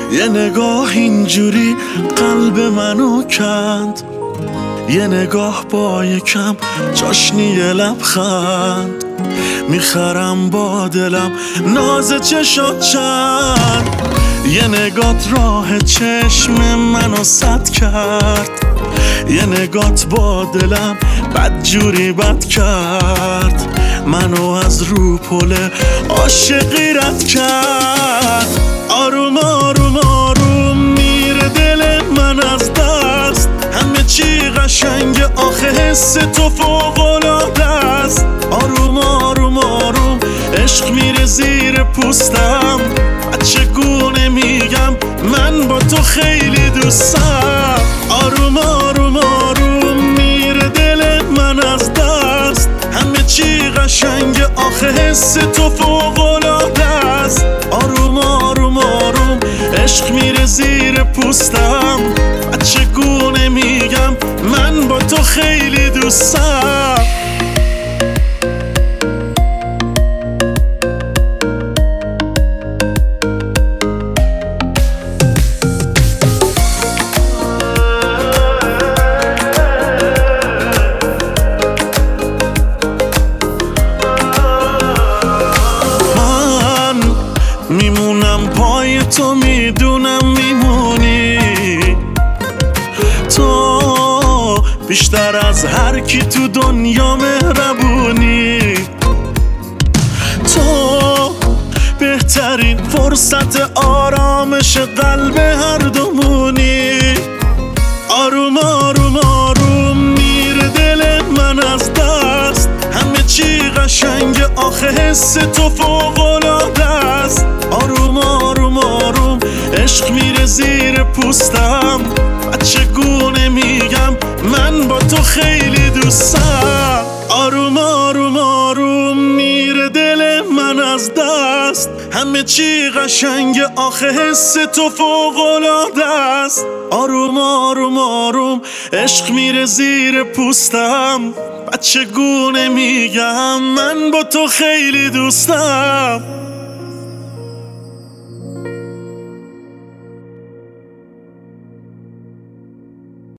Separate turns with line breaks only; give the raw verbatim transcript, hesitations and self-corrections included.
یه نگاه اینجوری قلب منو کند، یه نگاه با یکم چاشنی لبخند، میخرم با دلم ناز چشات چند. یه نگات راه چشم منو سد کرد، یه نگات با دلم بدجوری بد کرد، منو از رو پله عاشقی رد کرد. آروم آروم آروم میره دل من از دست، همه چی قشنگ آخه حس تو فوق‌العاده است. آروم آروم آروم عشق میره زیر پوستم، چگونه میگم من با تو خیلی دوستم. آروم آروم آروم میره دل من از دست، همه چی قشنگ آخه حس تو فوق‌العاده است. آروم آروم آروم عشق میره زیر پوستم، چگونه میگم من با تو خیلی دوستم. میمونم پای تو، میدونم میمونی تو بیشتر از هر کی تو دنیا مهربونی. تو بهترین فرصت آرامش قلب هر دومونی. آروم آروم آروم میره دل من از دست، همه چی قشنگ آخه حس تو فوق‌العاده است. آروم آروم آروم عشق میره زیر پوستم، چگونه میگم من با تو خیلی دوستم. آروم آروم آروم میره دل من از دست، همه چی قشنگ آخه حس تو فوق‌العاده است. آروم آروم آروم عشق میره زیر پوستم، چگونه میگم من با تو خیلی دوستم.